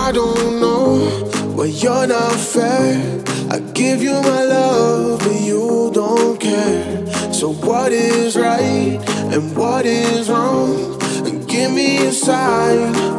I don't know, well, you're not fair. I give you my love, but you don't care. So what is right and what is wrong? And give me a sign.